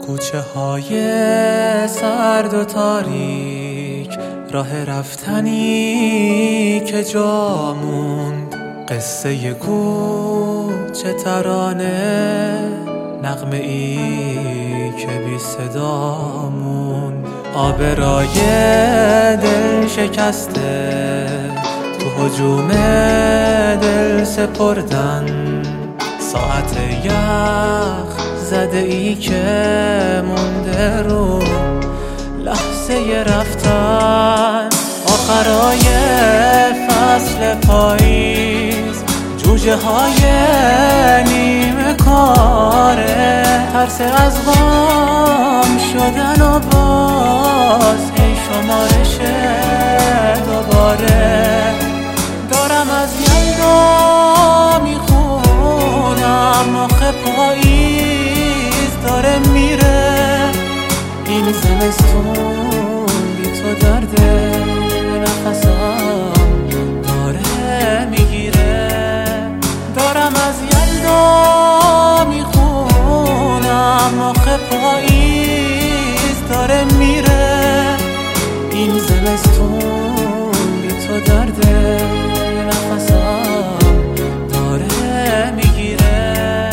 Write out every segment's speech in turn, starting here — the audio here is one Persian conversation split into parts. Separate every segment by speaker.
Speaker 1: کوچه های سرد و تاریک، راه رفتنی که جا موند، قصه کوچه ترانه، نغمه ای که بی صدا موند. آبرای دل شکسته تو هجوم دل سپردن، ساعت یخ زده ای که مونده رو لحظه رفتن. آخرای فصل پاییز، جوجه های نیمه کاره، ترس از غم شدن و باز هی شمارش دوباره. دارم از یلدا میخونم آخه پاییز داره میره، این زمستون بی تو درده نفسم داره میگیره. دارم از یلدا میخونم آخه پاییز داره میره، این زمستون بی تو درده نفسم داره میگیره،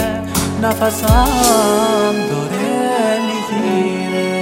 Speaker 1: نفسم داره میگیره.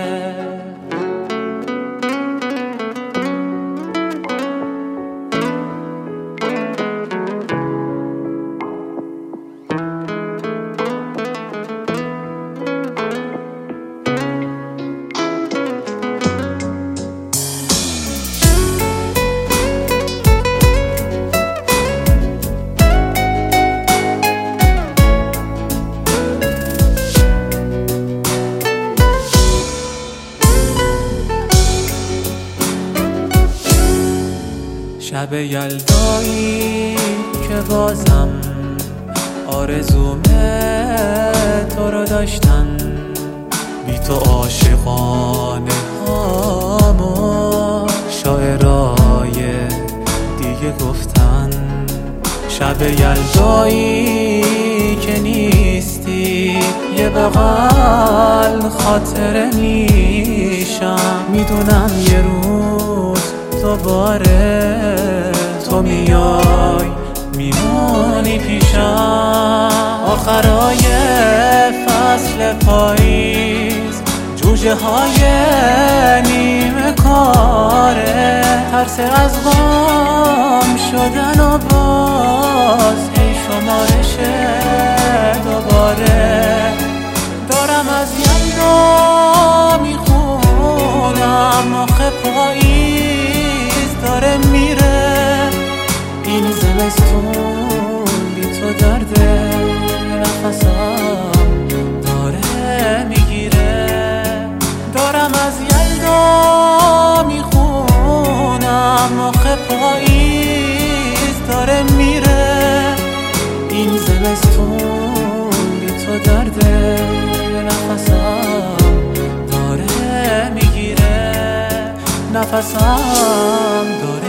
Speaker 1: شب یلدایی که بازم آرزومه تو رو داشتن، بی تو عاشقانه هامو شاعرای دیگه گفتن. شب یلدایی که نیستی یه بغل خاطره میشم، میدونم یه روز دوباره تو میای میمونی پیشم. آخرای فصل پاییز، جوجه های نیمه کاره، ترس از غم شدن و باز هی شمارش دوباره. دارم از یلدا میخونم آخه پاییز داره میره، این زمستون بی تو درده نفسم داره میگیره. دارم از یلدا میخونم آخه پاییز داره میره، این زمستون بی تو درده نفسم داره میگیره، نفسم داره